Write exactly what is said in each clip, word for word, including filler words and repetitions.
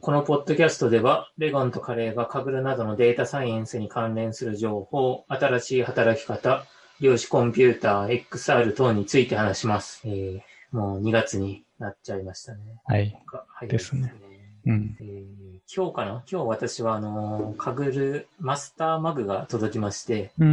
このポッドキャストでは、レゴンとカレーがカグルなどのデータサイエンスに関連する情報、新しい働き方、量子コンピューター、エックスアール 等について話します。えー、もうにがつになっちゃいましたね。 はい。 早いですね。うん。 えー、今日かな今日私はあのー、カグルマスターマグが届きまして、 うん。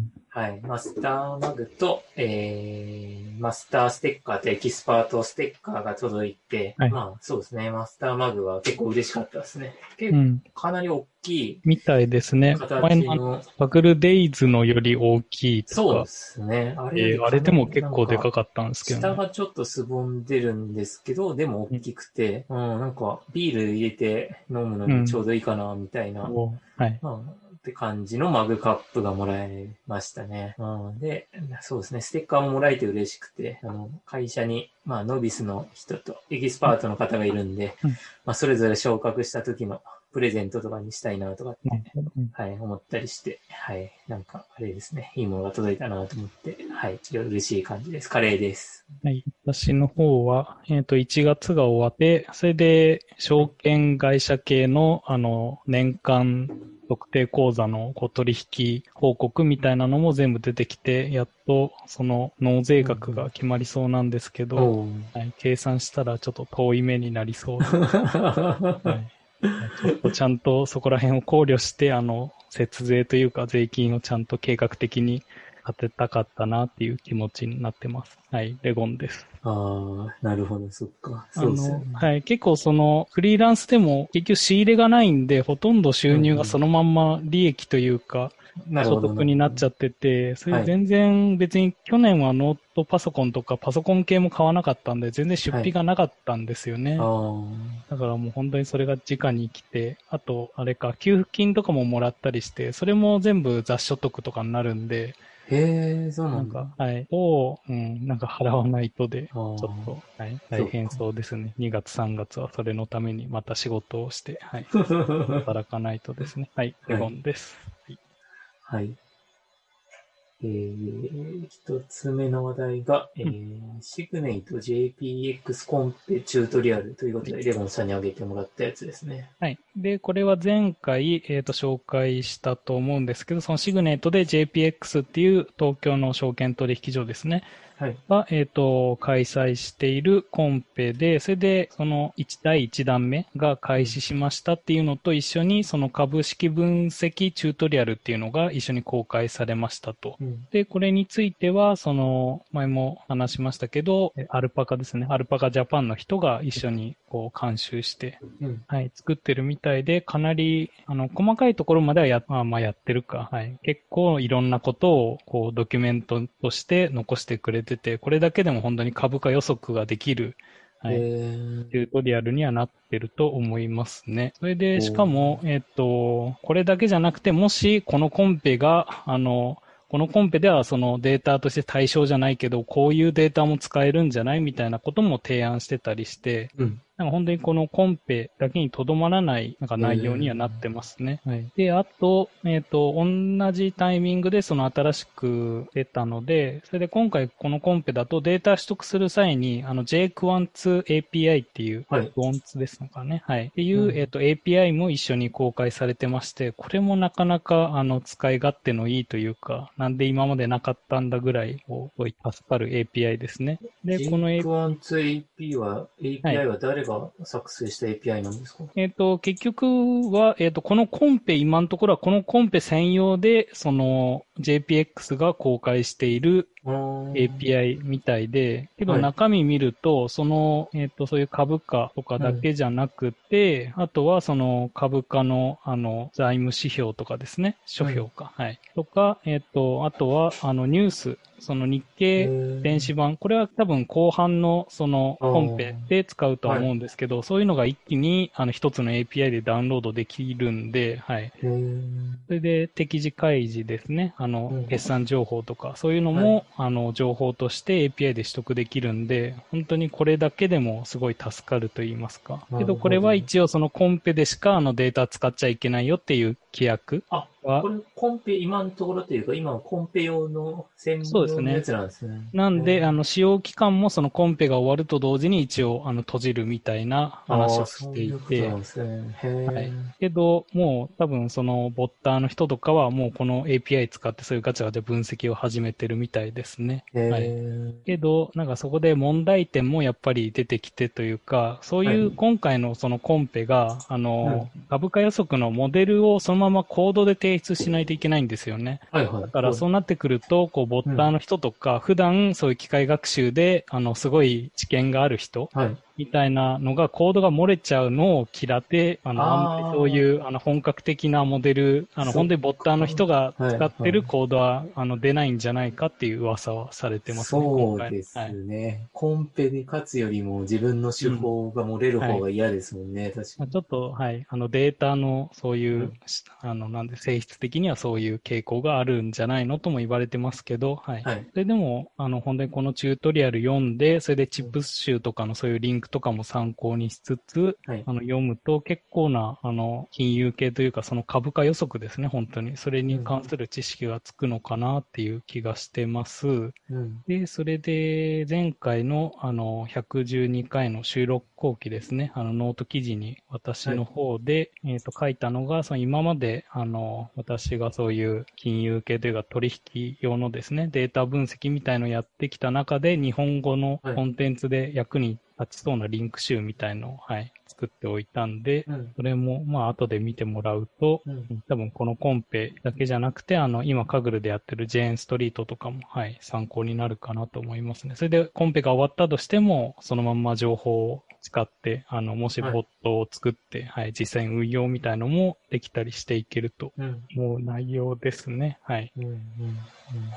はい。マスターマグと、えー、マスターステッカーとエキスパートステッカーが届いて、はい、まあそうですね。マスターマグは結構嬉しかったですね。結構、うん、かなり大きい。 みたいですね。前のカグルデイズのより大きいとか。 そうですね。あれより、 えー、あれでも結構でかかったんですけどね。 下がちょっとすぼんでるんですけど、でも大きくて、うん、うん、なんかビール入れて飲むのにちょうどいいかな、みたいな。うん、はい。まあって感じのマグカップがもらえましたね。うん、で、そうですね、ステッカーももらえて嬉しくて、あの、会社に、まあ、ノビスの人とエキスパートの方がいるんで、うん、まあ、それぞれ昇格した時のプレゼントとかにしたいなとかって、うん、はい、思ったりして、はい、なんか、あれですね、いいものが届いたなと思って、はい、嬉しい感じです。カレーです。 はい、私の方は、えっと、いちがつが終わって、それで、証券会社系の、あの、年間、特定口座のこう取引報告みたいなのも全部出てきて、やっとその納税額が決まりそうなんですけど、うんはい、計算したらちょっと遠い目になりそうです、はい。ちょっとちゃんとそこら辺を考慮して、あの、節税というか税金をちゃんと計画的に立てたかったなっていう気持ちになってます。はい、レゴンです。 ああ、なるほど、そっか。そうですよね。 はい、結構その、フリーランスでも結局仕入れがないんで、ほとんど収入がそのまんま利益というか、所得になっちゃってて、それ全然別に去年はノートパソコンとかパソコン系も買わなかったんで、全然出費がなかったんですよね。はい、だからもう本当にそれが直に来て、あと、あれか、給付金とかももらったりして、それも全部雑所得とかになるんで、 へえ、そうなんだ。 なんか、はい。を、うん、なんか払わないとで、ちょっと、はい。大変そうですね。にがつ、さんがつはそれのためにまた仕事をして、はい。働かないとですね。はい。レゴンです。 はい。はい。えー、一つ目の話題が、えー、シグネイト ジェーピーエックス コンペチュートリアルということで、レゴンさんに挙げてもらったやつですね。 はい。で、これは前回、えっと、紹介したと思うんですけど、そのシグネイトで ジェーピーエックス っていう東京の証券取引所ですね。はい。が、えっと、開催しているコンペで、それで、そのいちだいいち弾目が開始しましたっていうのと一緒に、その株式分析チュートリアルっていうのが一緒に公開されましたと。うん、で、これについては、その、前も話しましたけど、アルパカですね。アルパカジャパンの人が一緒にこう監修して、うん、はい、作ってるみたいで、かなり、あの、細かいところまではや、まあ、まあやってるか。はい。結構いろんなことを、こう、ドキュメントとして残してくれてて、これだけでも本当に株価予測ができる、はい。チュートリアルにはなってると思いますね。それで、しかも、えっと、これだけじゃなくて、もし、このコンペが、あの、このコンペではそのデータとして対象じゃないけど、こういうデータも使えるんじゃないみたいなことも提案してたりして、うん、なんか本当にこのコンペだけにとどまらないなんか内容にはなってますね。はい、で、あと、えっと、同じタイミングでその新しく出たので、それで今回このコンペだとデータ取得する際に、あの ジェイクワンツーエーピーアイ っていう、はい、クオンツですのかね。はい。っていう、うん、えっと、エーピーアイ も一緒に公開されてまして、これもなかなか、あの、使い勝手のいいというか、なんで今までなかったんだぐらい、こう、助かる エーピーアイ ですね。 で、この ジェイクワンツーエーピー は、エーピーアイ は誰が作成した エーピーアイ なんですか？はい、 えっ、ー、と、結局は、えっ、ー、と、このコンペ、今のところはこのコンペ専用で、その ジェーピーエックス が公開している エーピーアイ みたいで、けど中身見ると、はい、その、えっ、ー、と、そういう株価とかだけじゃなくて、はい、あとはその株価の、あの、財務指標とかですね、書評か、はい、はい。とか、えっ、と、あとは、あの、ニュース、その日経電子版、これは多分後半のそのコンペで使うとは思うんですけど、はい、そういうのが一気にあの一つの エーピーアイ でダウンロードできるんで、はい。それで適時開示ですね、あの、決算情報とか、そういうのも、はい、あの、情報として エーピーアイ で取得できるんで、本当にこれだけでもすごい助かると言いますか。けどこれは一応そのコンペでしかあのデータ使っちゃいけないよっていう規約。 あ、 これ、コンペ、今のところというか、今はコンペ用の専門のやつなんですね。 なんで、あの、使用期間もそのコンペが終わると同時に一応、あの、閉じるみたいな話をしていて。 そういうことなんですね。 はい。けど、もう多分そのボッターの人とかはもうこの エーピーアイ 使ってそういうガチャで分析を始めてるみたいですね。はい。けど、なんかそこで問題点もやっぱり出てきてというか、そういう今回のそのコンペが、あの、株価予測のモデルをそのままコードで提出しないといけないんですよね。 はいはい。 だからそうなってくると、こう、ボッターの人とか、普段そういう機械学習で、あの、すごい知見がある人、はいみたいなのが、コードが漏れちゃうのを嫌って、あの、あんまりそういう、あの、本格的なモデル、あの、本当にボッターの人が使ってるコードは、あの、出ないんじゃないかっていう噂はされてますね。 そうですね。はい、コンペで勝つよりも自分の手法が漏れる方が嫌ですもんね、うんはい、確かに。 ちょっと、はい、あの、データの、そういう、うん、あの、なんで、性質的にはそういう傾向があるんじゃないのとも言われてますけど、はい。はい、それでも、あの、本当にこのチュートリアル読んで、それでチップス集とかのそういうリンクとかも参考にしつつ、はい、あの読むと結構なあの金融系というかその株価予測ですね、本当に。それに関する知識がつくのかなっていう気がしてます。うん、で、それで前回のあのひゃくじゅうにかいの収録後期ですね、あのノート記事に私の方で、はい、えっと書いたのが、その今まであの私がそういう金融系というか取引用のですね、データ分析みたいのをやってきた中で日本語のコンテンツで役に立ちそうなリンク集みたいのを、はい、作っておいたんで、うん、それも、まあ、後で見てもらうと、うん、多分このコンペだけじゃなくて、あの、今、カグルでやってるジェーンストリートとかも、はい、参考になるかなと思いますね。それで、コンペが終わったとしても、そのまんま情報を使って、あの、もしボットを作って、はい、はい、実際に運用みたいのもできたりしていけると思う内容ですね。はい。うんうんうん、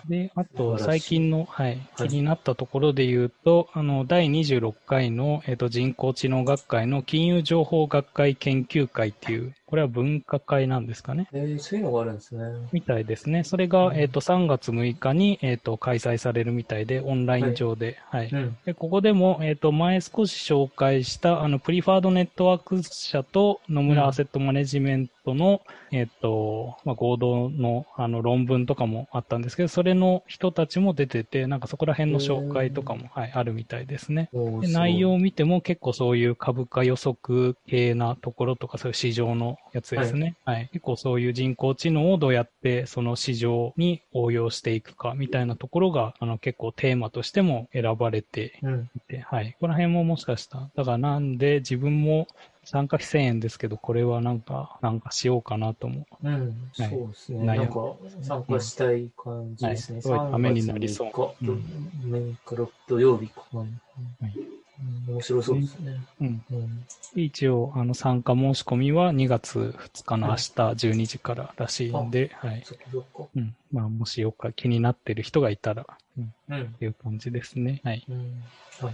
で、あと、最近の、はい、気になったところで言うと、あの、だいにじゅうろっかいの、えっと、人工知能学会の金融情報学会研究会っていう、これは分科会なんですかね。 えー、そういうのがあるんですね。 みたいですね。それが、うん、えっと、さんがつむいかに、えっと、開催されるみたいで、オンライン上で。はい。はいうん、でここでも、えっと、前少し紹介した、あの、プリファードネットワーク社と野村アセットマネジメントの、うん、えっと、まあ、合同の、あの、論文とかもあったんですけど、それの人たちも出てて、なんかそこら辺の紹介とかも、はい、あるみたいですね。で内容を見ても結構そういう株価予測系なところとか、そういう市場のやつですね。はい。はい、結構そういう人工知能をどうやってその市場に応用していくかみたいなところが、あの結構テーマとしても選ばれていて、うん、はい。ここら辺ももしかしたら、だからなんで自分も参加費せんえんですけど、これはなんか、なんかしようかなと思う。 うん、はい、そうですね。なんか、参加したい感じですね。 うんはい、すごいためになりそう。 さんがつむいか、うん、から土曜日か。うんはいうん、面白そうですね。うん。 うん、一応、あの、参加申し込みはにがつふつかの明日じゅうにじかららしいんで、はい。そっかそっか。うん。まあ、もしよっか気になってる人がいたら、うん。うん、っていう感じですね。はい。うん。はいはい。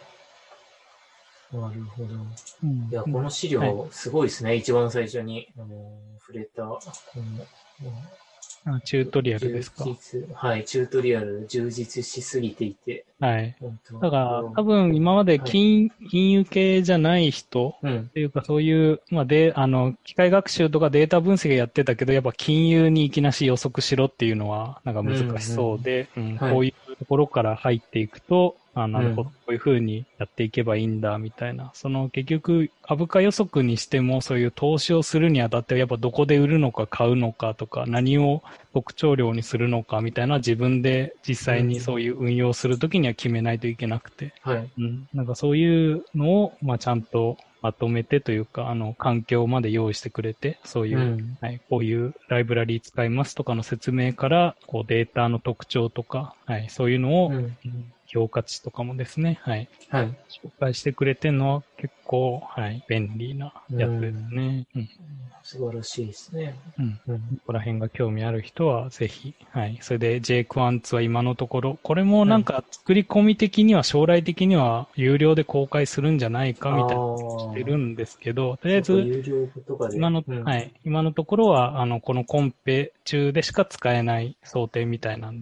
なるほど。うん、いや、この資料、すごいですね。はい、一番最初に、あの触れた、この、あ、チュートリアルですか。 はい、チュートリアル充実しすぎていて。 はい。だから、多分今まで金、はい、金融系じゃない人、うん、っていうかそういう、まあで、あの、機械学習とかデータ分析やってたけど、やっぱ金融にいきなし予測しろっていうのは、なんか難しそうで、うん、うんうんはい、こういうところから入っていくと、あなるほど、うん、こういう風にやっていけばいいんだ、みたいな。その結局、株価予測にしても、そういう投資をするにあたって、やっぱどこで売るのか買うのかとか、何を特徴量にするのかみたいな自分で実際にそういう運用するときには決めないといけなくて。はい。うん。なんかそういうのを、まあちゃんとまとめてというか、あの、環境まで用意してくれて、そういう、うん、はい、こういうライブラリー使いますとかの説明から、こうデータの特徴とか、はい、そういうのを、うん評価値とかもですね、はい。はい。紹介してくれてるのは結構、はい、便利なやつですね。うん。うん、 素晴らしいですね。 うん。うん、ここら辺が興味ある人はぜひ、はい。それで J クワンツは今のところ、これもなんか作り込み的には将来的には有料で公開するんじゃないかみたいなしてるんですけど、とりあえず、今の、うん、はい。今のところは、あの、このコンペ中でしか使えない想定みたいなんで、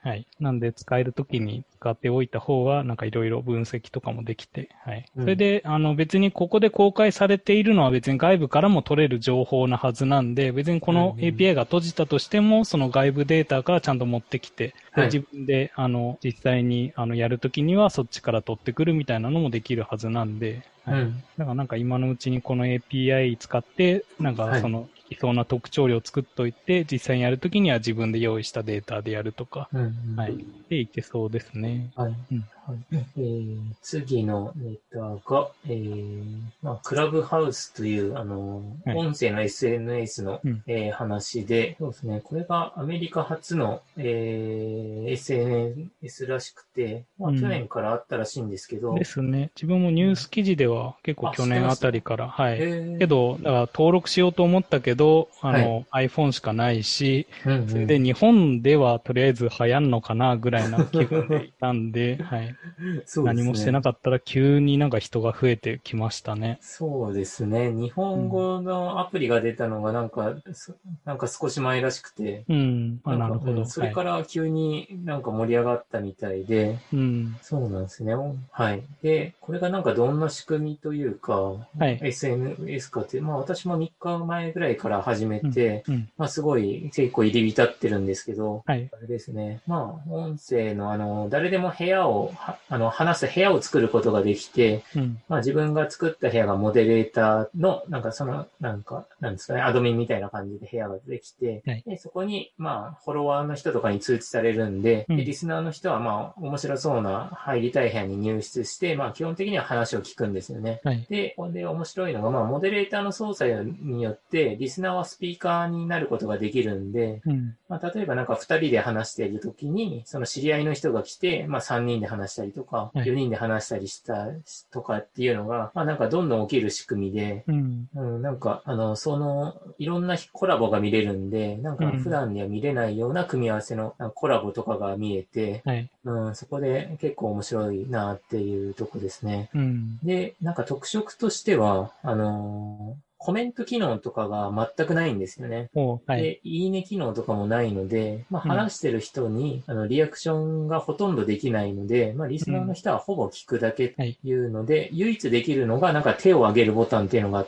はい。なんで使えるときに使っておいた方が、なんかいろいろ分析とかもできて、はい。それで、うん、あの別にここで公開されているのは別に外部からも取れる情報なはずなんで、別にこの エーピーアイ が閉じたとしても、その外部データからちゃんと持ってきて、で、自分で、あの、実際に、あの、やるときにはそっちから取ってくるみたいなのもできるはずなんで、はい。うん、だからなんか今のうちにこの エーピーアイ 使って、なんかその、いそうな特徴量を作っといて、実際にやるときには自分で用意したデータでやるとか、うんうん、はい。で、いけそうですね。 はい。うんはい、えー、次のネタが、えー、まあ、クラブハウスという、あの、はい、音声の エスエヌエス の、うんえー、話で、そうですね、これがアメリカ初の、えー、エスエヌエス らしくて、まあ、去年からあったらしいんですけど、 うん。ですね。自分もニュース記事では結構去年あたりから、はい。けど、だから登録しようと思ったけど、あの、はい、iPhone しかないし、うんうん、それで日本ではとりあえず流行んのかなぐらいな気分でいたんで、はい。そうですね。何もしてなかったら急になんか人が増えてきましたね。 そうですね。日本語のアプリが出たのがなんか、うん、なんか少し前らしくて。うん。あ、なるほど。それから急になんか盛り上がったみたいで。うん。そうなんですね。はい。で、これがなんかどんな仕組みというか、はい、エスエヌエス かって、まあ私もみっかまえぐらいから始めて、うんうん、まあすごい結構入り浸ってるんですけど、はい。あれですね。まあ音声のあの、誰でも部屋を、あの、話す部屋を作ることができて、うん、まあ自分が作った部屋がモデレーターの、なんかその、なんか、なんですかね、アドミンみたいな感じで部屋ができて、はい、でそこに、まあ、フォロワーの人とかに通知されるんで、うん、でリスナーの人は、まあ、面白そうな入りたい部屋に入室して、まあ、基本的には話を聞くんですよね。はい、で、で、面白いのが、まあ、モデレーターの操作によって、リスナーはスピーカーになることができるんで、うんまあ、例えばなんかふたりで話しているときに、その知り合いの人が来て、まあさんにんで話したりとか、よにんで話したりしたとかっていうのが、まあなんかどんどん起きる仕組みで、うん、うん、なんかあの、その、いろんなコラボが見れるんで、なんか普段には見れないような組み合わせのコラボとかが見えて、はい、うん、そこで結構面白いなっていうとこですね。うん、で、なんか特色としては、あのーコメント機能とかが全くないんですよね。はい、で、いいね機能とかもないので、まあ、話してる人に、うん、あのリアクションがほとんどできないので、まあ、リスナーの人はほぼ聞くだけっていうので、うん、唯一できるのがなんか手を挙げるボタンっていうのがあって、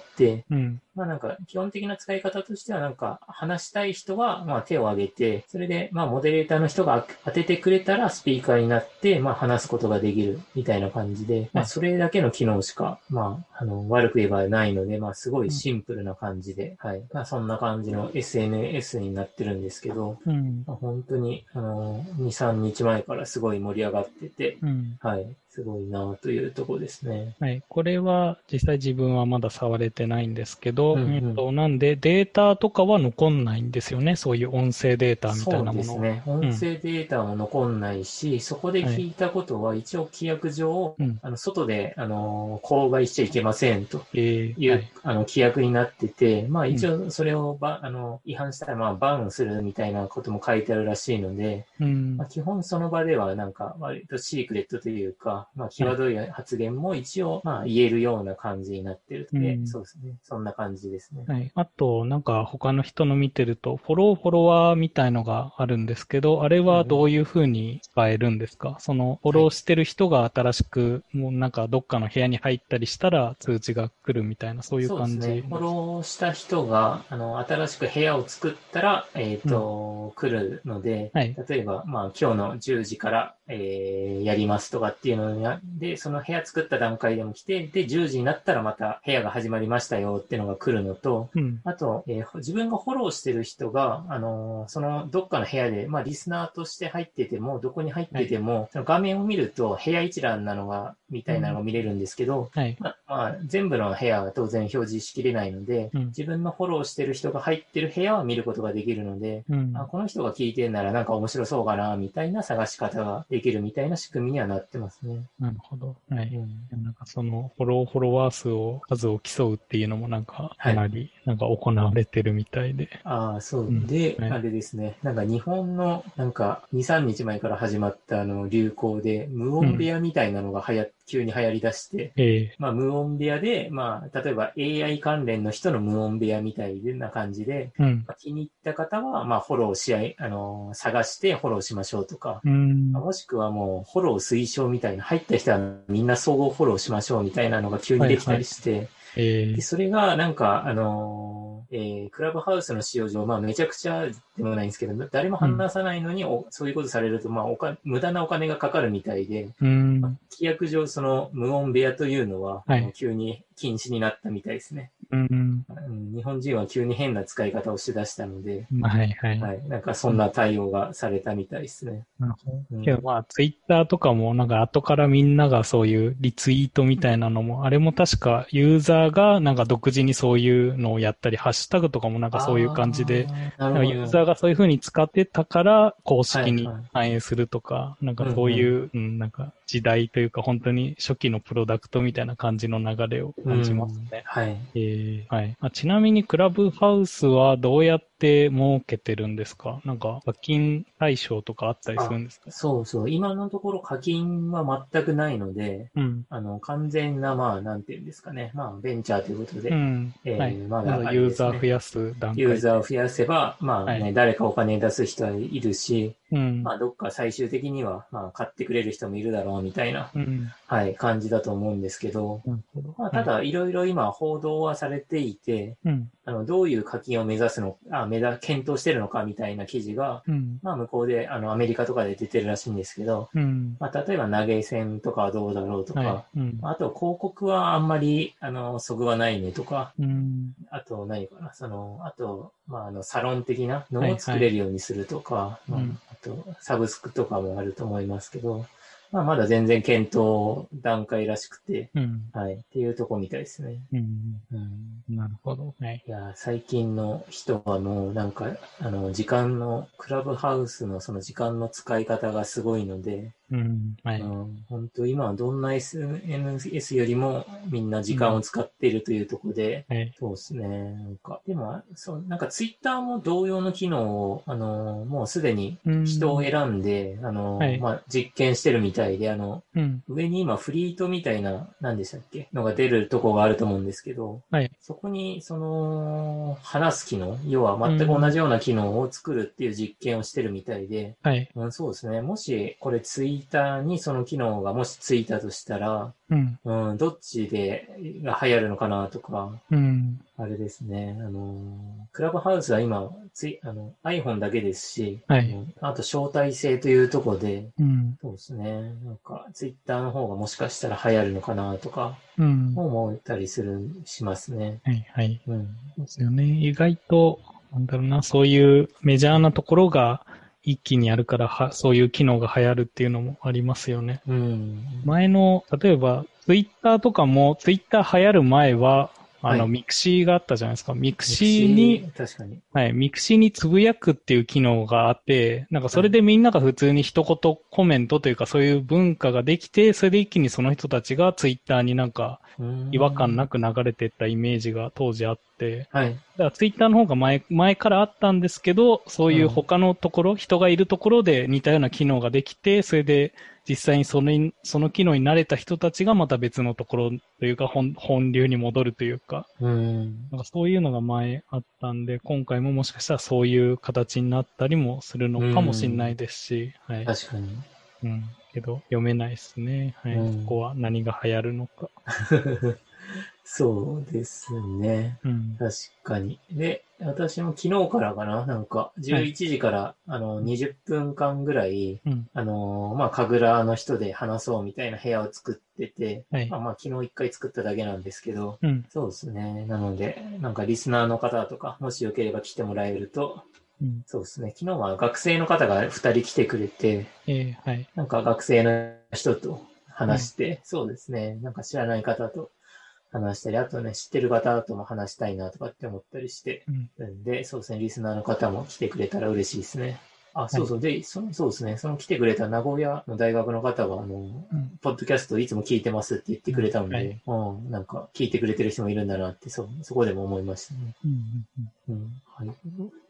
うんまあなんか基本的な使い方としてはなんか話したい人はまあ手を挙げて、それでまあモデレーターの人が当ててくれたらスピーカーになってまあ話すことができるみたいな感じで、まあそれだけの機能しかまああの悪く言えばないのでまあすごいシンプルな感じで、はい。まあそんな感じの エスエヌエス になってるんですけど、うんまあ、本当にあのに、さんにちまえからすごい盛り上がってて、うん、はい。すごいなというところですね。 はい。これは実際自分はまだ触れてないんですけど、うんうんえっと、なんでデータとかは残んないんですよね。そういう音声データみたいなものは。 そうですね。音声データも残んないし、うん、そこで聞いたことは一応規約上、はい、あの外で、あの、公害しちゃいけませんという、えーはい、あの規約になってて、まあ一応それをば、あの違反したらまあバンするみたいなことも書いてあるらしいので、うんまあ、基本その場ではなんか割とシークレットというか、まあ際どい発言も一応まあ言えるような感じになってるので、うん、そうですね。そんな感じですね。 はい。あと、なんか他の人の見てると、フォローフォロワーみたいのがあるんですけど、あれはどういうふうに使えるんですか、うん、そのフォローしてる人が新しく、もうなんかどっかの部屋に入ったりしたら通知が来るみたいな、そういう感じ。 そうですね。フォローした人が、あの、新しく部屋を作ったら、えっ、ー、と、うん、来るので、はい、例えば、まあ今日のじゅうじから、えー、やりますとかっていうので、その部屋作った段階でも来て、で、じゅうじになったらまた部屋が始まりましたよっていうのが来るのと、うん、あと、えー、自分がフォローしてる人が、あのー、そのどっかの部屋で、まあリスナーとして入ってても、どこに入ってても、はい、その画面を見ると部屋一覧なのが、みたいなのが見れるんですけど、うんはいまあ、まあ、全部の部屋は当然表示しきれないので、うん、自分のフォローしてる人が入ってる部屋は見ることができるので、うん、あこの人が聞いてるならなんか面白そうかな、みたいな探し方ができるみたいな仕組みにはなってますね。 なるほど。はい。うん、なんかそのフォローフォロワー数を、数を競うっていうのもなんか、かなりなんか行われてるみたいで。 はい、ああ、そう。うん、で、はい、あれですね。なんか日本のなんかに、さんにちまえから始まったあの流行で、無音部屋みたいなのが流行っ急に流行り出して、 ええ、 まあ無音部屋で、まあ例えば エーアイ 関連の人の無音部屋みたいな感じで、 うんまあ、気に入った方は、まあフォローし合い、あのー探してフォローしましょうとか、 うん、 もしくはもうフォロー推奨みたいな、入った人はみんな総合フォローしましょうみたいなのが急にできたりして、はいはいえで、それが、なんか、あのー、えー、クラブハウスの使用上、まあ、めちゃくちゃでもないんですけど、誰も話さないのに、うん、そういうことされると、まあ、おか、無駄なお金がかかるみたいで、 うんまあ、規約上、その、無音部屋というのは、 はい、 急に禁止になったみたいですね。 うんうん日本人は急に変な使い方をしだしたので、 はいはい。 はい。なんかそんな対応がされたみたいですね。 なるほど。 うん、 けどまあ、ツイッターとかもなんか後からみんながそういうリツイートみたいなのも、あれも確かユーザーがなんか独自にそういうのをやったり、ハッシュタグとかもなんかそういう感じで、なんかユーザーがそういう風に使ってたから公式に反映するとか、はいはい、なんかそういう、うん、うん、なんか時代というか本当に初期のプロダクトみたいな感じの流れを感じますね。うん、 はい。 えー、はい。あ、ちなみにクラブハウスはどうやって儲けてるんですか？なんか課金対象とかあったりするんですか？ そうそう。今のところ課金は全くないので、うん、あの、完全な、まあ、なんていうんですかね。まあ、ベンチャーということで、うん、えーはい、まだ、ね、 ユーザー増やす段階で。 ユーザーを増やせば、まあね、はい、誰かお金出す人はいるし、うん、まあ、どっか最終的には、まあ、買ってくれる人もいるだろうみたいな、うん、はい、感じだと思うんですけど、なるほど。まあ、ただ、いろいろ今報道はされていて、うん、あの、どういう課金を目指すのか、目指、検討してるのかみたいな記事が、うん、まあ、向こうで、あの、アメリカとかで出てるらしいんですけど、うん、まあ、例えば投げ銭とかはどうだろうとか、はいうん、あと、広告はあんまり、あの、そぐわないねとか、うん、あと、何かな、その、あと、まあ、あの、サロン的なのを作れるようにするとか、はいはいまあ、あと、サブスクとかもあると思いますけど、まあ、まだ全然検討段階らしくて、うん、はい、っていうとこみたいですね。うんうん、なるほど。はい。 いや、最近の人はもうなんか、あの、時間の、クラブハウスのその時間の使い方がすごいので、うん、はい。うん、本当今はどんな エスエヌエス よりもみんな時間を使っているというところで、うんはい、そうですね。なんか、でも、そう、なんかツイッターも同様の機能を、あの、もうすでに人を選んで、うん、あの、はい、まあ、実験してるみたいで、あの、うん、上に今フリートみたいな、何でしたっけのが出るとこがあると思うんですけど、はい、そこに、その、話す機能、要は全く同じような機能を作るっていう実験をしてるみたいで、はい、うん、そうですね。もし、これツイッターにその機能がもしついたとしたら、うんうん、どっちでが流行るのかなとか、うん、あれですね、あの、クラブハウスは今、つい、あの、iPhone だけですし、はい、あと招待制というところで、うん、そうですね、なんか、ツイッターの方がもしかしたら流行るのかなとか、うん、思ったりする、しますね。はい、はい。うん。そうですよね。意外と、なんだろうな、そういうメジャーなところが、一気にやるからは、そういう機能が流行るっていうのもありますよね。うん、前の、例えば、ツイッターとかも、ツイッター流行る前は、あの、はい、ミクシーがあったじゃないですか。ミクシーに、確かに。はい、ミクシーにつぶやくっていう機能があって、なんかそれでみんなが普通に一言コメントというかそういう文化ができて、それで一気にその人たちがツイッターになんか違和感なく流れていったイメージが当時あって、はい。だからツイッターの方が前、前からあったんですけど、そういう他のところ、うん、人がいるところで似たような機能ができて、それで実際にその、その機能に慣れた人たちがまた別のところというか本、本流に戻るというか、うん、なんかそういうのが前あったんで、今回ももしかしたらそういう形になったりもするのかもしれないですし、はい。確かに。うん。けど、読めないですね。はい。うん、ここは何が流行るのか。そうですね。うん、確かに。で、私も昨日からかな、なんか、じゅういちじから、はい、あの、にじゅっぷんかんぐらい、うん、あの、まあ、神楽の人で話そうみたいな部屋を作ってて、はい、まあまあ、昨日一回作っただけなんですけど、うん、そうですね。なので、なんかリスナーの方とか、もしよければ来てもらえると、うん、そうですね。昨日は学生の方がふたり来てくれて、えーはい、なんか学生の人と話して、うん、そうですね。なんか知らない方と話したり、あとね、知ってる方とも話したいなとかって思ったりして、うん、で、そうですね。リスナーの方も来てくれたら嬉しいですね。あ、そうそう。はい、で、その、そうですね。その来てくれた名古屋の大学の方は、あの、うん、ポッドキャストいつも聞いてますって言ってくれたので、うん、はい、なんか聞いてくれてる人もいるんだなって、そう、そこでも思いましたね。うん、うん、うん。はい。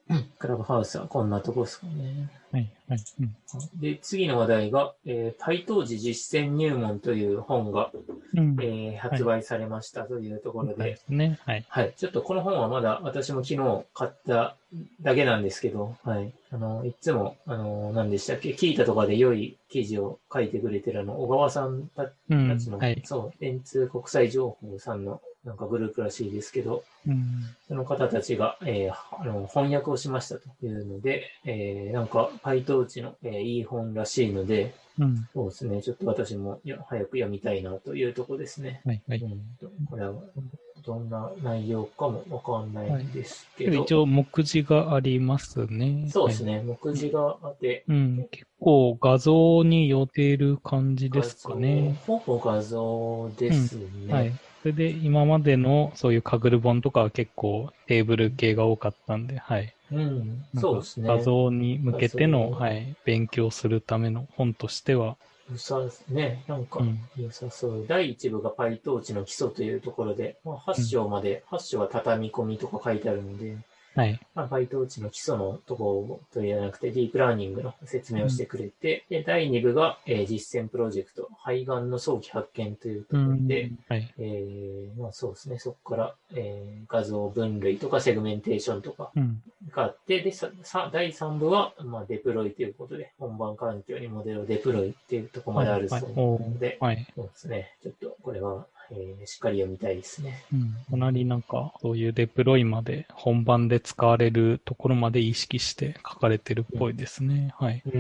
クラブハウスはこんなとこですかね。 はい、はい。うん、 で、次の話題が、えー、PyTorch 実践入門という本が、うん、えー、発売されましたというところで、はい、 ですね。はい。 はい。ちょっとこの本はまだ私も昨日買っただけなんですけど、はい。あの、いつも、あの、何でしたっけ、聞いたとかで良い記事を書いてくれてるあの、小川さんたちの、うんはい、そう、電通国際情報さんのなんかグループらしいですけど、うん、その方たちが、えー、あの翻訳をしましたというので、えー、なんか PyTorch の、えー、いい本らしいので、うん、そうですね。ちょっと私もや早く読みたいなというところですね。はい、はい。うん、これはどんな内容かもわかんないんですけど。はい、 一応、目次がありますね。 そうですね。はい、目次があって、 うん。結構画像に寄っている感じですかね。 ほぼ画像ですね。うん、はい。 それで今までのそういうカグル本とかは結構テーブル系が多かったんで、はい。 うん、そうですね。 画像に向けての、はい、勉強するための本としては。 良さですね。なんか、良さそう。うん、だいいち部が PyTorch の基礎というところで、まあ、はち章まで、うん、はち章は畳み込みとか書いてあるので、はい。まあ、PyTorch の基礎のところといわなくて、ディープラーニングの説明をしてくれて、うん、で、だいに部が、えー、実践プロジェクト、肺がんの早期発見というところで、うん、はい。えー、まあそうですね、そこから、えー、画像分類とかセグメンテーションとかがあって、うん、で、さ、だいさん部は、まあ、デプロイということで、本番環境にモデルをデプロイっていうところまであるそうなので、はいはい、そうですね、ちょっとこれは、えー、しっかり読みたいですね。 うん。かなりなんか、そういうデプロイまで、本番で使われるところまで意識して書かれてるっぽいですね。うん、はい。うん。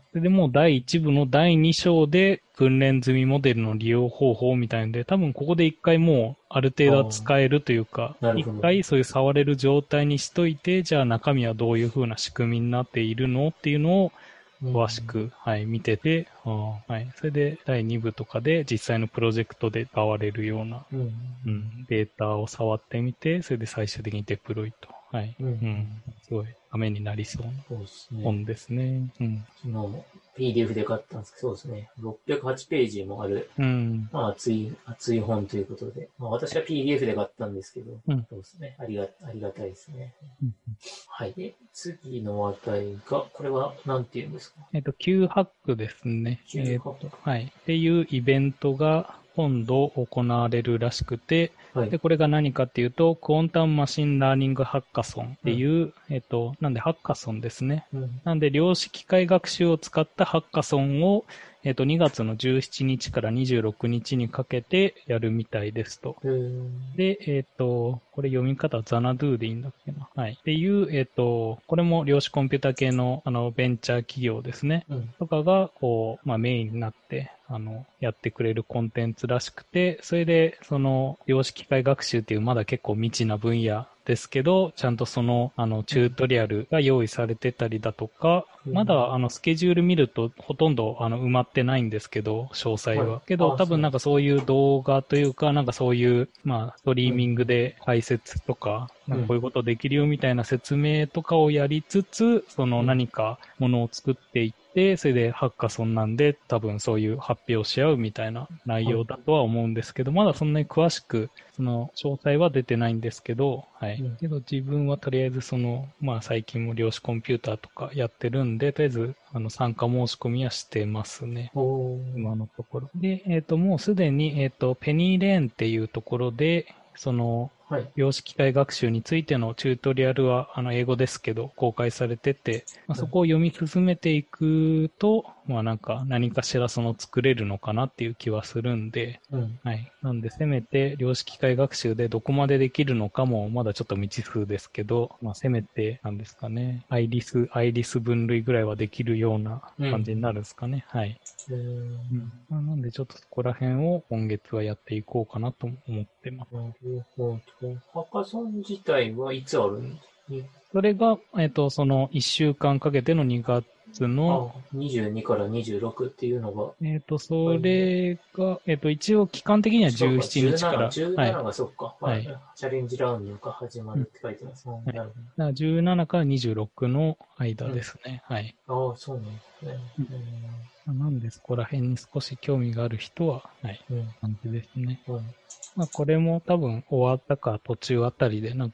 それでもうだいいち部のだいに章で、訓練済みモデルの利用方法みたいので、多分ここで一回もう、ある程度は使えるというか、一回そういう触れる状態にしといて、じゃあ中身はどういう風な仕組みになっているのっていうのを、詳しく、うん、はい、見てて、はい。それで、だいに部とかで実際のプロジェクトで使われるような、うん、うん、データを触ってみて、それで最終的にデプロイと。はい。うん。うん、すごい、ためになりそうな本ですね。うん。 昨日も ピーディーエフ で買ったんですけど、そうですね。ろっぴゃくはちページもある、うん、まあ熱い、熱い本ということで、まあ私は ピーディーエフ で買ったんですけど、うん、そうですね。ありが、ありがたいですね。うん、はい。で、次の話題が、これは何て言うんですか？ えっと、Q ハックですね。えっと、はい。っていうイベントが今度行われるらしくて、はい、で、これが何かっていうと、クォンタムマシンラーニングハッカソンっていう、うん、えっと、なんでハッカソンですね。うん、なんで量子機械学習を使ったハッカソンを、えっと、にがつのじゅうしちにちからにじゅうろくにちにかけてやるみたいですと。で、えっと、これ読み方はザナドゥでいいんだっけな。はい。っていう、えっと、これも量子コンピュータ系の、あの、ベンチャー企業ですね。うん、とかが、こう、まあメインになって、あの、やってくれるコンテンツらしくて、それで、その、量子機械学習っていうまだ結構未知な分野ですけど、ちゃんとその、あの、チュートリアルが用意されてたりだとか、まだ、あの、スケジュール見ると、ほとんど、あの、埋まってないんですけど、詳細は。はい、けど、多分なんかそういう動画というか、なんかそういう、まあ、ストリーミングで解説とか、なんかこういうことできるよみたいな説明とかをやりつつ、その何かものを作っていって、それでハッカソンなんで多分そういう発表し合うみたいな内容だとは思うんですけど、まだそんなに詳しく、その詳細は出てないんですけど、はい。けど自分はとりあえずその、まあ最近も量子コンピューターとかやってるんで、とりあえずあの参加申し込みはしてますね。今のところ。で、えっ、ー、と、もうすでに、えっ、ー、と、ペニーレーンっていうところで、その、はい、量子機械学習についてのチュートリアルは、あの、英語ですけど、公開されてて、まあ、そこを読み進めていくと、まあなんか、何かしらその作れるのかなっていう気はするんで、うん、はい。なんで、せめて、量子機械学習でどこまでできるのかも、まだちょっと未知数ですけど、まあ、せめて、なんですかね、アイリス、アイリス分類ぐらいはできるような感じになるんですかね、うん、はい。うんまあ、なんで、ちょっとそこら辺を今月はやっていこうかなと思ってます。 なるほど。ハカソン自体はいつあるんですか？ それが、えっと、そのいっしゅうかんかけてのにがつの、 あ、にじゅうにからにじゅうろくっていうのが。 えっと、それが、えっと、一応期間的にはじゅうしちにちから。 じゅうなな、じゅうなながそっか。はい。チャレンジラウンドが始まるって書いてます。うん、なるほど。だからじゅうななからにじゅうろくの間ですね。うん、はい。 ああ、そうなんですね。 うん、なんで、そこら辺に少し興味がある人は、はい、うん、感じですね。うんまあ、これも多分終わったか途中あたりでなんか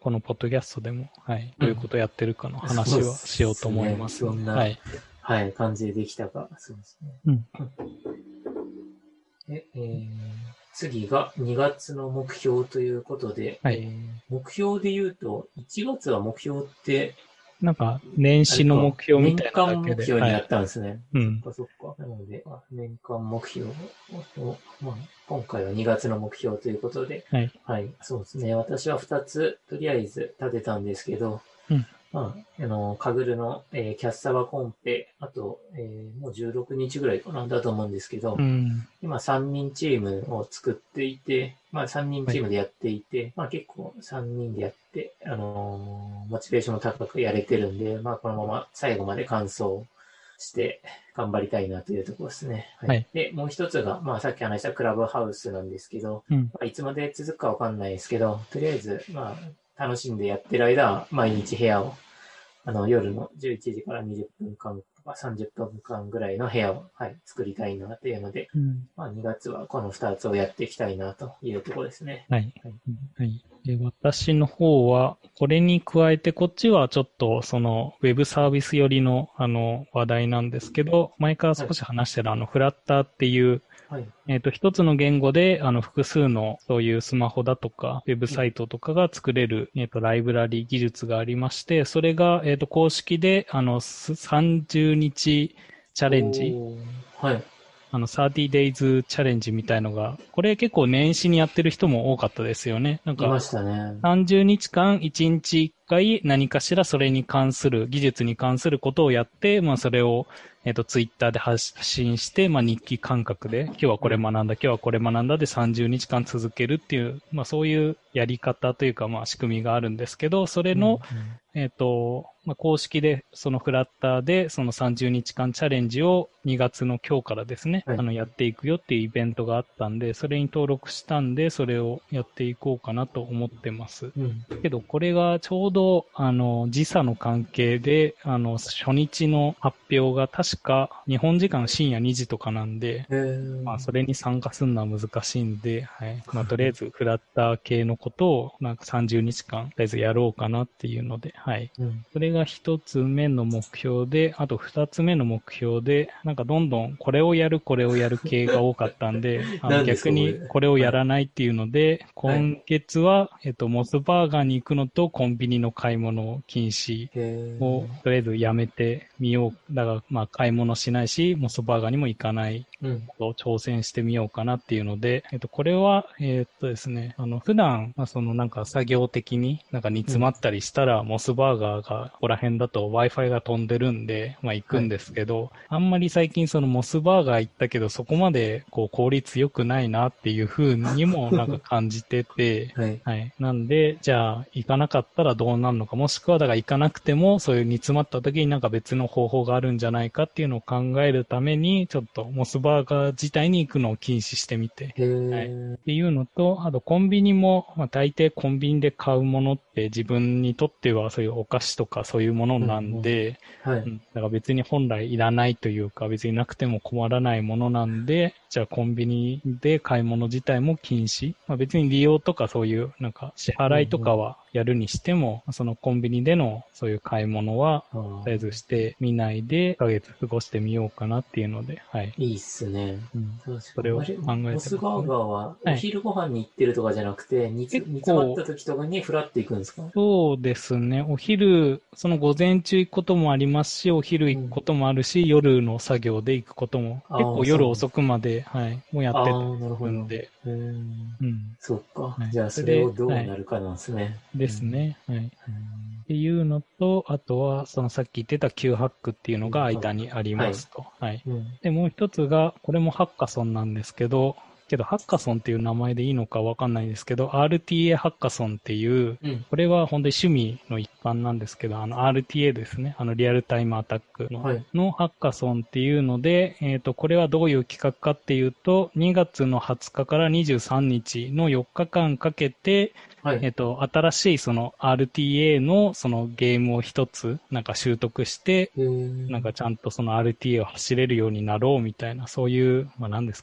このポッドキャストでも、はい、どういうことやってるかの話はしようと思います。 うん、そんな、はい、はい、感じでできたか、そうですね。うん。ええー、次がにがつの目標ということで、はい、えー、目標で言うと、いちがつは目標って、 なんか、年始の目標みたいなだけで。 年間目標になったんですね。はい、 うん。 そっかそっか。なので、年間目標を、まあ、今回はにがつの目標ということで、はい。はい。そうですね。私はふたつ、とりあえず立てたんですけど、うん。まあ、あの、カグルの、えー、キャッサバコンペ、あと、えー、もうじゅうろくにちぐらいかな、だと思うんですけど、うん、今さんにんチームを作っていて、まあさんにんチームでやっていて、はい、まあ結構さんにんでやって、あのー、モチベーション高くやれてるんで、まあこのまま最後まで完走して頑張りたいなというところですね。はい。はい、で、もう一つが、まあさっき話したクラブハウスなんですけど、うん、まあ、いつまで続くかわかんないですけど、とりあえず、まあ楽しんでやってる間は毎日部屋をあの、夜のじゅういちじからにじゅっぷんかんとかさんじゅっぷんかんぐらいの部屋を、はい、作りたいなというので、うん、まあにがつはこのふたつをやっていきたいなというところですね。 はい。はい。はい、で私の方は、これに加えて、こっちはちょっと、その、ウェブサービス寄りの、あの、話題なんですけど、前から少し話してる、はい、あの、フラッターっていう、はい、えっと、一つの言語で、あの、複数の、そういうスマホだとか、ウェブサイトとかが作れる、えっと、ライブラリ技術がありまして、それが、えっと、公式で、あの、さんじゅうにちチャレンジ。はい。あの、さんじゅうデイズチャレンジみたいのが、これ結構年始にやってる人も多かったですよね。なんか、いましたね。さんじゅうにちかんいちにちいっかい何かしらそれに関する、技術に関することをやって、まあそれを、えっと、ツイッターで発信して、まあ日記感覚で、今日はこれ学んだ、今日はこれ学んだでさんじゅうにちかん続けるっていう、まあそういうやり方というか、まあ仕組みがあるんですけど、それの、うんうん、えっと、まあ、公式で、そのフラッターで、そのさんじゅうにちかんチャレンジをにがつの今日からですね、はい、あの、やっていくよっていうイベントがあったんで、それに登録したんで、それをやっていこうかなと思ってます。うん、けど、これがちょうど、あの、時差の関係で、あの、初日の発表が確か日本時間深夜にじとかなんで、まあ、それに参加するのは難しいんで、はい。まあ、とりあえず、フラッター系のことを、なんかさんじゅうにちかん、とりあえずやろうかなっていうので、はい。うん、それが一つ目の目標で、あと二つ目の目標で、なんかどんどんこれをやる、これをやる系が多かったんで、あの逆にこれをやらないっていうので、はい、今月は、えっと、モスバーガーに行くのとコンビニの買い物禁止をとりあえずやめてみよう。だから、まあ、買い物しないし、モスバーガーにも行かないことを挑戦してみようかなっていうので、えっと、これは、えっとですね、あの、普段、まあ、そのなんか作業的になんか煮詰まったりしたら、うん、モスバーガーがここら辺だと Wi-Fi が飛んでるんで、まあ行くんですけど、はい、あんまり最近そのモスバーガー行ったけど、そこまでこう効率良くないなっていう風にもなんか感じてて、はい、はい。なんで、じゃあ行かなかったらどうなるのか、もしくはだから行かなくても、そういう煮詰まった時になんか別の方法があるんじゃないかっていうのを考えるために、ちょっとモスバーガー自体に行くのを禁止してみて、はい。っていうのと、あとコンビニも、まあ大抵コンビニで買うものって自分にとってはそういうお菓子とかそういうものなんで、うんうん、はい。うん、だから別に本来いらないというか、別になくても困らないものなんで、じゃあコンビニで買い物自体も禁止。まあ別に利用とかそういうなんか支払いとかはやるにしても、うんうん、そのコンビニでのそういう買い物は、とりあえずしてみないで、いっかげつ過ごしてみようかなっていうので、はい。 いいっすね。 うん。それを考えてます、ね。 モスバーガーはお昼ご飯に行ってるとかじゃなくて、はい、煮詰まった時とかにフラッと行くんですか？ そうですね。お昼、その午前中行くこともありますし、お昼行くこともあるし、うん、夜の作業で行くことも、結構夜遅くまで、はい、もうやってるんで。 うん。そっか。はい、じゃあそれをどうなるかなんですね。はい、 ですね。はい。うん、っていうのと、あとは、そのさっき言ってた Q ハックっていうのが間にありますと。はい。はい、うん、で、もう一つが、これもハッカソンなんですけど、けど、ハッカソンっていう名前でいいのかわかんないんですけど、アールティーエー ハッカソンっていう、うん、これは本当に趣味の一環なんですけど、あの アールティーエー ですね。あのリアルタイムアタックの、はい、のハッカソンっていうので、えっと、これはどういう企画かっていうと、にがつのはつかからにじゅうさんにちのよっかかんかけて、はい、えっと、新しいその アールティーエー のそのゲームを一つなんか習得して、なんかちゃんとその アールティーエー を走れるようになろうみたいな、そういう、まあ何ですかね。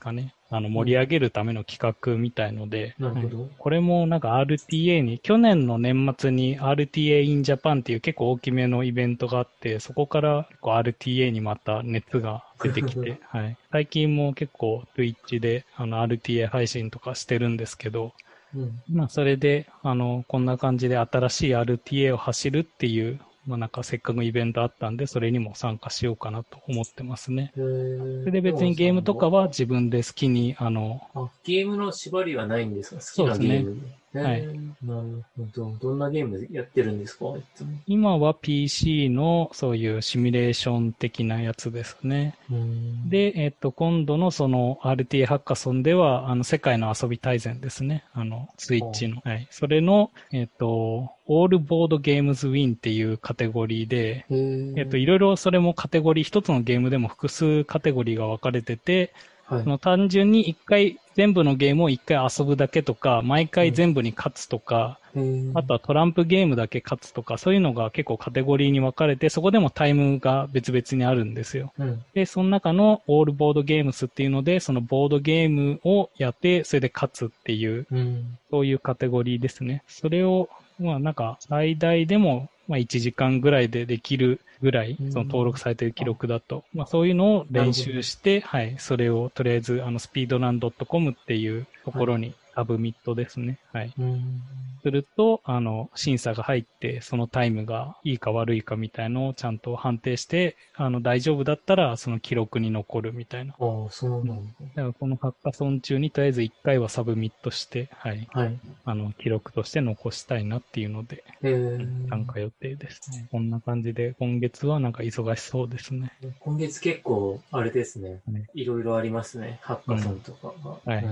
あの盛り上げるための企画みたいので、 なるほど。 これもなんか アールティーエー に、去年の年末に アールティーエーin Japan っていう結構大きめのイベントがあって、そこから結構 アールティーエー にまた熱が出てきて、はい。最近も結構 Twitch であの アールティーエー 配信とかしてるんですけど、うん、まあそれで、あの、こんな感じで新しい アールティーエー を走るっていう、まあなんかせっかくイベントあったんで、それにも参加しようかなと思ってますね。それで別にゲームとかは自分で好きに、あの、 あ、ゲームの縛りはないんですか？好きなゲーム。 はい。 なるほど。どんなゲームやってるんですか？ 今は ピーシー のそういうシミュレーション的なやつですね。で、えっと、今度のその アールティーエー ハッカソンでは、あの、世界の遊び大全ですね。あの、スイッチの。はい。それの、えっと、オールボードゲームズウィンっていうカテゴリーで、えっと、いろいろそれもカテゴリー、一つのゲームでも複数カテゴリーが分かれてて、はい、その単純に一回、全部のゲームを一回遊ぶだけとか、毎回全部に勝つとか、うん、あとはトランプゲームだけ勝つとか、そういうのが結構カテゴリーに分かれて、そこでもタイムが別々にあるんですよ。うん、で、その中のオールボードゲームスっていうので、そのボードゲームをやって、それで勝つっていう、うん、そういうカテゴリーですね。それを、まあなんか最大でも、まあいちじかんぐらいでできるぐらい、その登録されている記録だと、まあそういうのを練習して、はい、それをとりあえず、あの、スピードランドットコムっていうところに、サブミットですね。はい。すると、あの、審査が入って、そのタイムがいいか悪いかみたいのをちゃんと判定して、あの、大丈夫だったら、その記録に残るみたいな。 ああ、そうなんだ。 だからこのハッカソン中にとりあえずいっかいはサブミットして、はい。はい。あの、記録として残したいなっていうので、参加予定ですね。こんな感じで、今月はなんか忙しそうですね。 今月結構、あれですね。はい、いろいろありますね。ハッカソンとかが。 うん、はい。うん、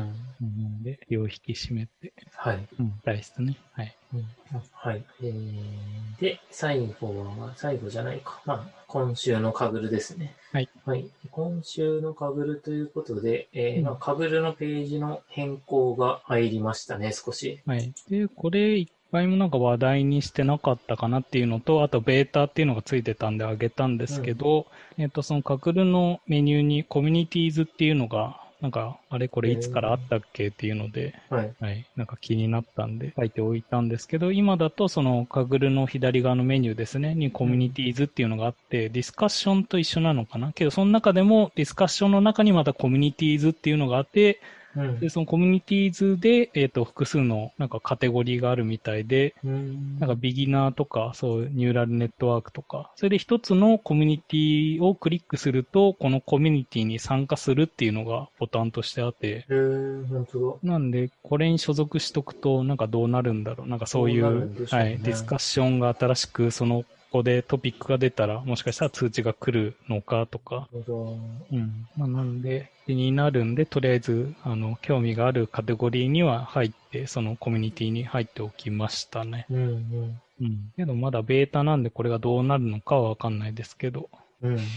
で、気を引き締めて。はい。うん、大ですね。はい。 うん、はい。えー、で、最後は、最後じゃないか。まあ、今週のカグルですね。はい。はい。今週のカグルということで、えー、うん、まあ、カグルのページの変更が入りましたね、少し。 はい。で、これ、一回もなんか話題にしてなかったかなっていうのと、あとベータっていうのがついてたんであげたんですけど、うん、えっと、そのカグルのメニューにコミュニティーズっていうのが、なんか、あれこれいつからあったっけっていうので、はい。はい。なんか気になったんで書いておいたんですけど、今だとそのカグルの左側のメニューですね、にコミュニティーズっていうのがあって、うん、ディスカッションと一緒なのかなけど、その中でもディスカッションの中にまたコミュニティーズっていうのがあって、うん、で、そのコミュニティーズで、えっと、複数のなんかカテゴリーがあるみたいで、うん、なんかビギナーとか、そうニューラルネットワークとか、それで一つのコミュニティをクリックすると、このコミュニティに参加するっていうのがボタンとしてあって、へー、本当だ。なんで、これに所属しとくと、なんかどうなるんだろう。なんかそういう、ね、はい、ディスカッションが新しく、その、ここでトピックが出たら、もしかしたら通知が来るのかとか。うん。まあ、なんで、気になるんで、とりあえず、あの、興味があるカテゴリーには入って、そのコミュニティに入っておきましたね。うん、うん。うん。けど、まだベータなんで、これがどうなるのかはわかんないですけど。うん。はい。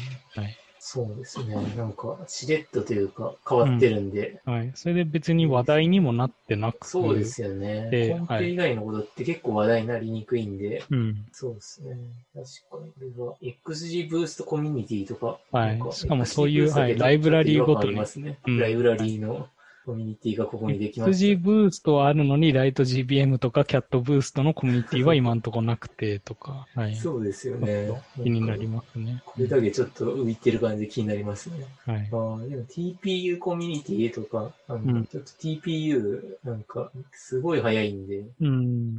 そうですね。なんか、しれっとというか、変わってるんで、 うん。はい。それで別に話題にもなってなくて。 そうですよね。コンペ以外のことって結構話題になりにくいんで、うん。そうですね。確かに。これが、エックスジー ブーストコミュニティとか、 はい。しかもそういう、はい、ライブラリーごとに。 ますね。うん、ライブラリーの。コミュニティがここにできました。 エックスジー ブーストはあるのに、ライト ジービーエム とかキャットブーストのコミュニティは今んとこなくてとか。はい。 そうですよね。 気になりますね。 これだけちょっと浮いてる感じで気になりますね。はい。ああ、でも ティーピーユー コミュニティとか、あの、うん、ちょっと ティーピーユー なんかすごい早いんで、うん、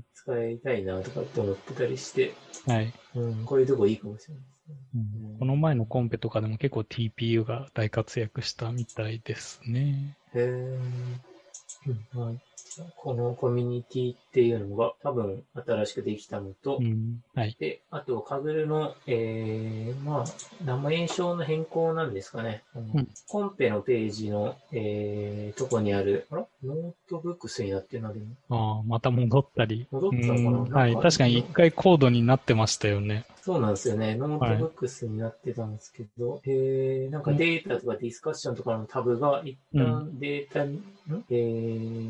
使いたいなとかって思ってたりして、はい。うん、こういうとこいいかもしれないですね。 うん、この前のコンペとかでも結構 ティーピーユー が大活躍したみたいですね。へー。 うん、はい。このコミュニティっていうのが多分新しくできたのと、うん、はい。で、あと、カグルの、えー、まあ、名前称の変更なんですかね。あのうん、コンペのページの、えー、とこにある、あらノートブックスになってるな、でも。ああ、また戻ったり。 戻ったのかな、 はい。確かに一回コードになってましたよね。 そうなんですよね。ノートブックスになってたんですけど、はい、えー、なんかデータとかディスカッションとかのタブが一旦データ、うん、えー、コ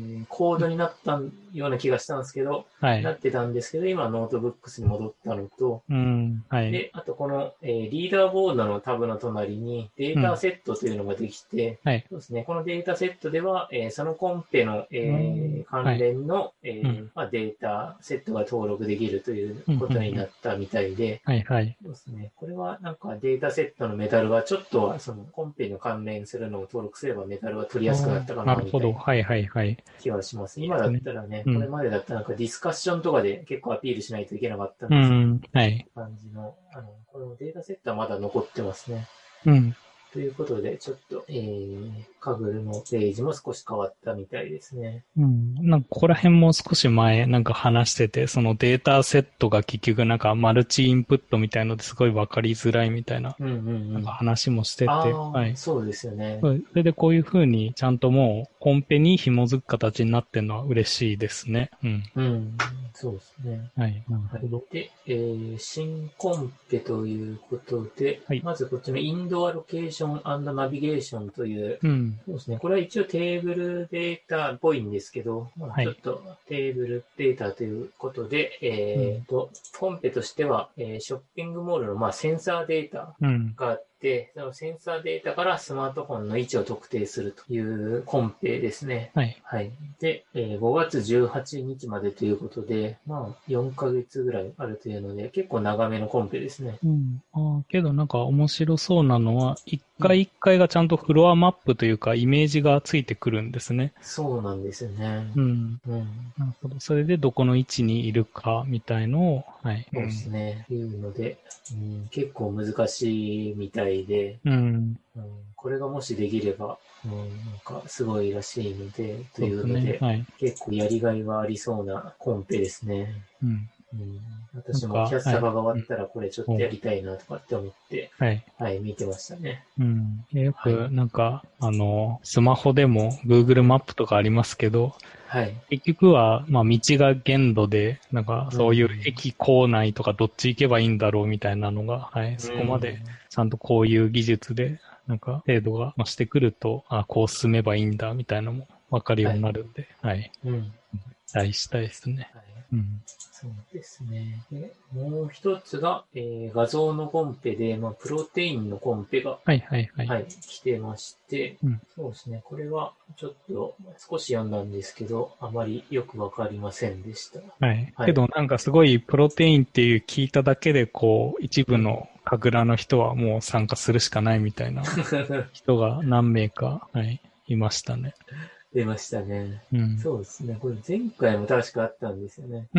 コードになったような気がしたんですけど、はい、なってたんですけど、今ノートブックスに戻ったのと、 うんはい、 で、あとこの、えー、リーダーボードのタブの隣にデータセットというのができて、うんはい、そうですね、このデータセットでは、えー、そのコンペの、えー、関連の、はいえーまあ、データセットが登録できるということになったみたいで、はいはい、そうですね、これはなんかデータセットのメダルはちょっとはそのコンペに関連するのを登録すればメダルは取りやすくなったかなみたいな気はします。今だったらね、これまでだったらなんかディスカッションとかで結構アピールしないといけなかったんですけど、うんはい、感じの、あの、このデータセットはまだ残ってますね。うん。ということで、ちょっと、えー、カグルのページも少し変わったみたいですね。 うん。なんか、ここら辺も少し前、なんか話してて、そのデータセットが結局なんかマルチインプットみたいのですごい分かりづらいみたいな、うんうんうん、なんか話もしてて、 はい。そうですよね。 それでこういう風にちゃんともうコンペに紐づく形になってるのは嬉しいですね。うん。 うん。そうですね。はい。なるほど。はい、で、えー、新コンペということで、はい、まずこっちのインドアロケーション&ナビゲーションという、うん、そうですね。これは一応テーブルデータっぽいんですけど、まあ、ちょっとテーブルデータということで、はい、えっと、うん、コンペとしては、えー、ショッピングモールのまあセンサーデータがあって、で、そのセンサーデータからスマートフォンの位置を特定するというコンペですね。はい。はい。で、えー、ごがつじゅうはちにちまでということで、まあ、よんかげつぐらいあるというので、結構長めのコンペですね。 うん。ああ、けどなんか面白そうなのは、一回一回がちゃんとフロアマップというか、イメージがついてくるんですね。 そうなんですよね。 うん。うん。なるほど。それでどこの位置にいるかみたいのを、はい。 そうですね。っていうので、うん、結構難しいみたいで、うん、うん、これがもしできれば、うん、なんかすごいらしいので、というので、ねはい、結構やりがいはありそうなコンペですね。うんうん、私もキャッサバが終わったらこれちょっとやりたいなとかって思って、はい、はい、見てましたね。 うん。よくなんか、はい、あの、スマホでも Google マップとかありますけど、はい、結局は、まあ、道が限度で、なんか、そういう駅構内とかどっち行けばいいんだろうみたいなのが、はい、そこまで、ちゃんとこういう技術で、なんか、精度が増してくると、あ、こう進めばいいんだみたいなのもわかるようになるんで、はい。はい、うん。期待したいですね。はいうん、そうですね。で、もう一つが、えー、画像のコンペで、まあ、プロテインのコンペが、はいはいはい。はい、来てまして、うん、そうですね。これは、ちょっと、少し読んだんですけど、あまりよくわかりませんでした。 はい。はい、けど、なんかすごい、プロテインっていう聞いただけで、こう、一部の神楽の人はもう参加するしかないみたいな人が何名か、はい、いましたね。 出ましたね。うん、そうですね。これ前回も確かあったんですよね。うん。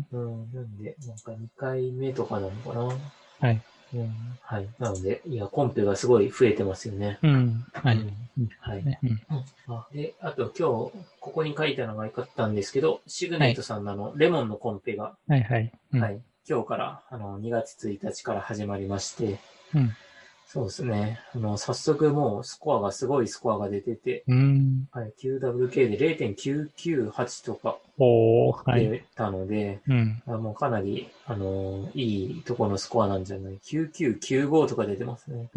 うん。なんで、なんかにかいめとかなのかな。はい。うん、はい。なので、いや、コンペがすごい増えてますよね。うん。はい。うん、はい。うん、あで、あと今日、ここに書いたのが良かったんですけど、シグネットさんのあの、レモンのコンペが、はいはい。うん、はい。今日から、あの、にがつついたちから始まりまして、うん。そうですね。あの、早速もうスコアがすごいスコアが出てて、うん、はい、キューダブリューケー で れいてんきゅうきゅうはち とか出たので、はいうん、もうかなり、あのー、いいところのスコアなんじゃない ?きゅうきゅうきゅうご とか出てますね。うん、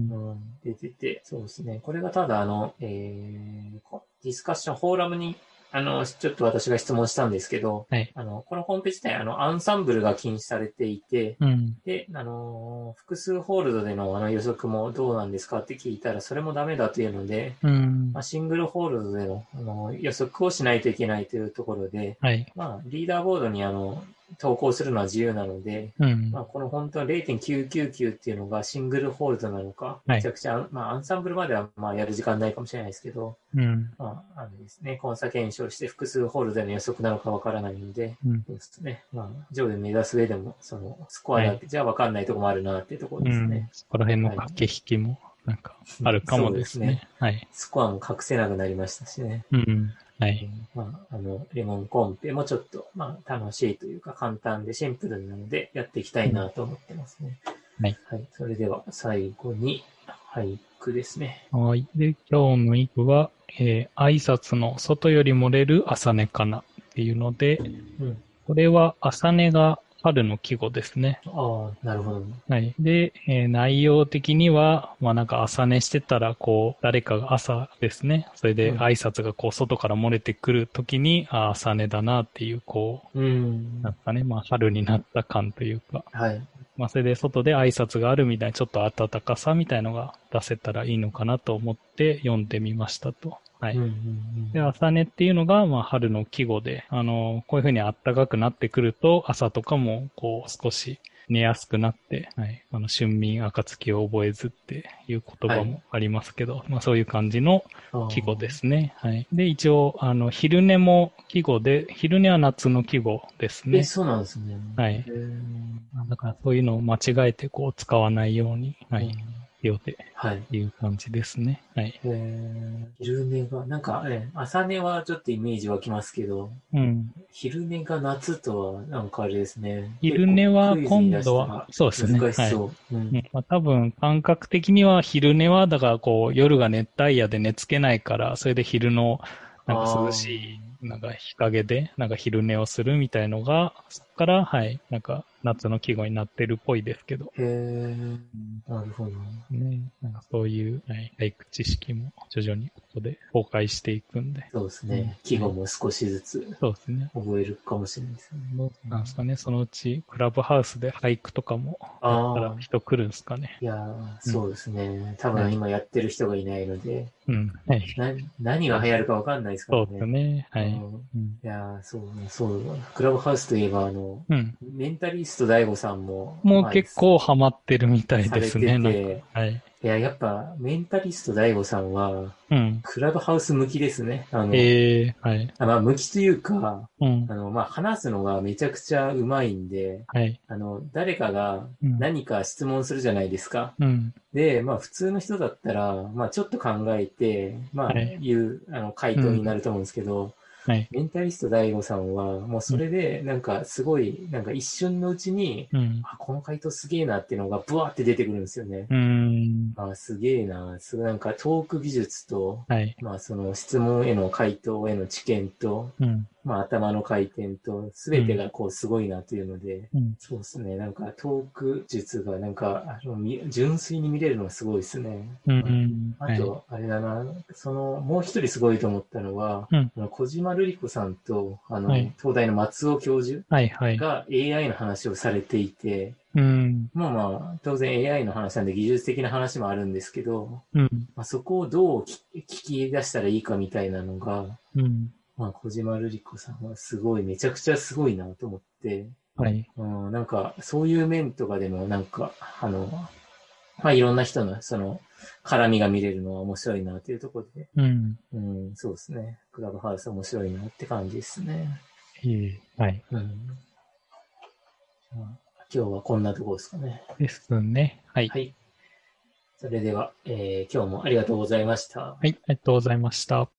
うん。出てて、そうですね。これがただあの、えー、ディスカッション、フォーラムにあの、ちょっと私が質問したんですけど、はい、あの、このホームページ自体、あの、アンサンブルが禁止されていて、うん、で、あの、複数ホールドでのあの予測もどうなんですかって聞いたら、それもダメだというので、うんまあ、シングルホールドでのあの予測をしないといけないというところで、はい、まあ、リーダーボードにあの、投稿するのは自由なので、うんまあ、この本当は れいてんきゅうきゅうきゅう っていうのがシングルホールドなのか、めちゃくちゃ、はい、まあ、アンサンブルまではまあやる時間ないかもしれないですけど、うんまあ、あのですね、根差検証して複数ホールドでの予測なのかわからないので、うん、そうですね、まあ、上位目指す上でも、その、スコアだけじゃわかんないところもあるなっていうところですね。はいうん、 そこら辺の駆け引きも、なんか、あるかもですね。ですねはい。 スコアも隠せなくなりましたしね。うんはい。まあ、あの、レモンコンペもちょっと、まあ、楽しいというか簡単でシンプルなのでやっていきたいなと思ってますね。うん、はい。はい。それでは最後に俳句ですね。 はい。で、今日の一句は、えー、挨拶の外より漏れる朝寝かなっていうので、うん、これは朝寝が春の季語ですね。 ああ、なるほど。 はい。で、えー、内容的には、まあなんか朝寝してたら、こう、誰かが朝ですね。それで挨拶がこう、外から漏れてくるときに、うん、ああ、朝寝だなっていう、こう、うん。なんかね、まあ春になった感というか。はい。まあそれで外で挨拶があるみたいな、ちょっと暖かさみたいのが出せたらいいのかなと思って読んでみましたと。はい。うんうんうん、で、朝寝っていうのが、まあ、春の季語で、あの、こういう風に暖かくなってくると、朝とかも、こう、少し寝やすくなって、はい。あの、春眠暁を覚えずっていう言葉もありますけど、はい、まあ、そういう感じの季語ですね。はい。で、一応、あの、昼寝も季語で、昼寝は夏の季語ですね。 え、そうなんですね。 はい。だから、そういうのを間違えて、こう、使わないように、はい。よっていう感じですね。はい。 へー、昼寝が、なんか、ね、朝寝はちょっとイメージ湧きますけど、うん。昼寝が夏とは、なんかあれですね。 昼寝は今度は、そうですね。 難しそう。 はい、うん。まあ、多分、感覚的には昼寝は、だからこう、夜が熱帯夜で寝つけないから、それで昼の、なんか涼しい、なんか日陰で、なんか昼寝をするみたいのが、そこから、はい、なんか夏の季語になってるっぽいですけど。 へー、なるほど。 ね、なんかそういう、はい、俳句知識も徐々にここで崩壊していくんで。 そうですね。季語も少しずつ、そうですね。覚えるかもしれないですね。 どうなんですかね、そのうち、クラブハウスで俳句とかもやったら人来るんですかね。 いやー、そうですね。うん、多分今やってる人がいないので、うん。はい。な、何が流行るかわかんないですからね。 そうですね。はい。うん、 いやー、そう、そう、クラブハウスといえば、あの、うん、メンタリスト大悟さんも、 もう結構ハマってるみたいですね。 されてて、はい。いや、やっぱ、メンタリスト大悟さんは、うん。クラブハウス向きですね。あの、ええー、はい。あまあ、向きというか、うん。あの、まあ、話すのがめちゃくちゃうまいんで、はい。あの、誰かが何か質問するじゃないですか。うん。で、まあ、普通の人だったら、まあ、ちょっと考えて、まあ、はい、いう、あの、回答になると思うんですけど、うん、はい。メンタリスト大悟さんは、もうそれで、なんかすごい、なんか一瞬のうちに、うん、あ、この回答すげえなっていうのがブワーって出てくるんですよね。うん。あ、すげえな。すごいなんかトーク技術と、はい、まあその質問への回答への知見と、うん、まあ頭の回転と、すべてがこうすごいなというので、うん、そうですね。なんかトーク術がなんか、あの純粋に見れるのがすごいですね。うん、あと、あれだな、はい、その、もう一人すごいと思ったのは、うん、小島瑠璃子さんと、あの、はい、東大の松尾教授が エーアイ の話をされていて、うん、まあまあ、当然 エーアイ の話なんで技術的な話もあるんですけど、うん、まあ、そこをどう聞き出したらいいかみたいなのが、うん、まあ、小島瑠璃子さんはすごい、めちゃくちゃすごいなと思って、はい、うん、なんか、そういう面とかでもなんか、あの、まあ、いろんな人の、その、絡みが見れるのは面白いなというところで、うん、うん、そうですね。クラブハウス面白いなって感じですね。 いい、はい。うん、 今日はこんなところですかね。 ですね。はい。 はい。それでは、えー、今日もありがとうございました。はい、ありがとうございました。